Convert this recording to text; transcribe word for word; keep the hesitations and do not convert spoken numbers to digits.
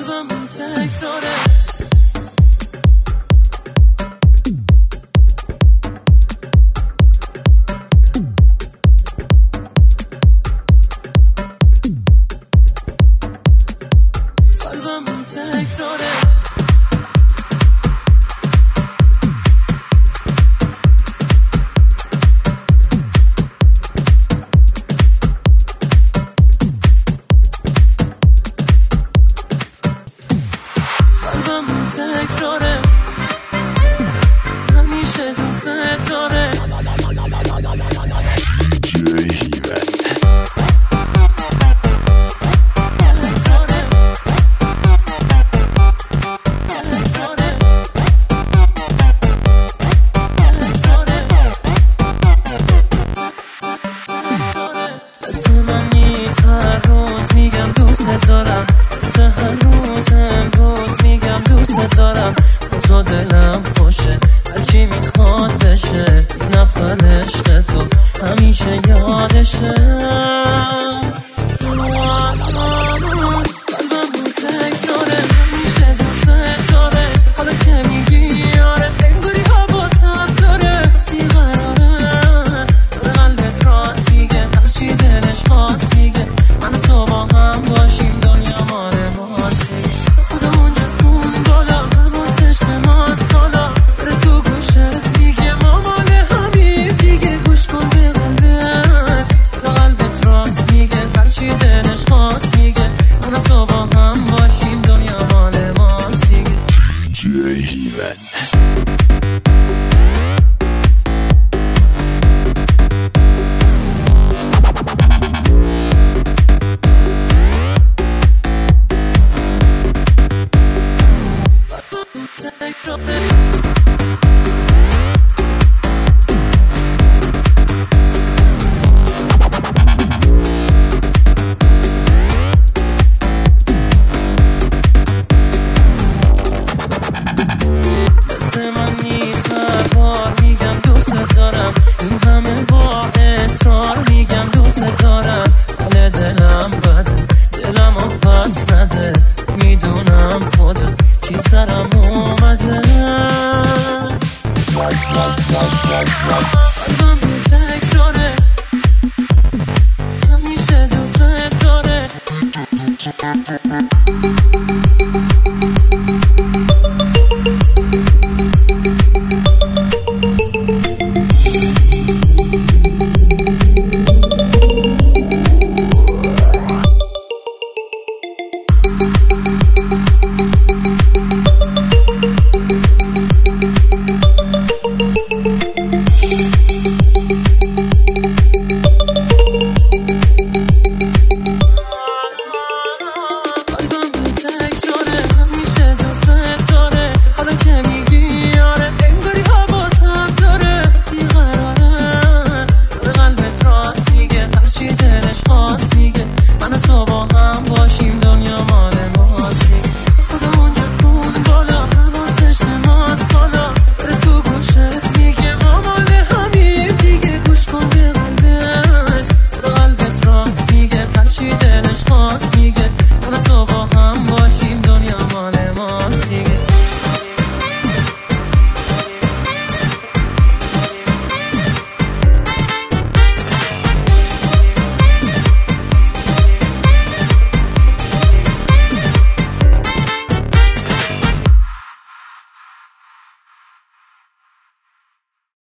قلبم تکراره قلبم تکراره تکراره همیشه دوست داره دست من نیست هر روز میگم دوست دارم دست هر روز امروز میگم دوست دارم تو دلم خوشه از چی میخواد بشه این نفر عشق تو همیشه یادشه قلبم رو تکراره همیشه دوست داره حالا که میگی یاره انگاری هوا تب داره بیقراره تو قلبت راست میگه هرچی دلش خواست میگه من تو با هم باشیم دنیا مال ماست خدا اونجا سون بالا حواسش به ماست حالا بره تو گوشت میگه ما مال همین دیگه گوش کن به قلبت تو قلبت راست میگه هرچی دلش خواست میگه من تو با هم باشیم دنیا مال ماست دیگه دارم این همه با اصرار میگم دوست دارم حال دلم بده دلم رو پس نده میدونم خودم چی سرم اومده قلبم تکراره همیشه دوست داره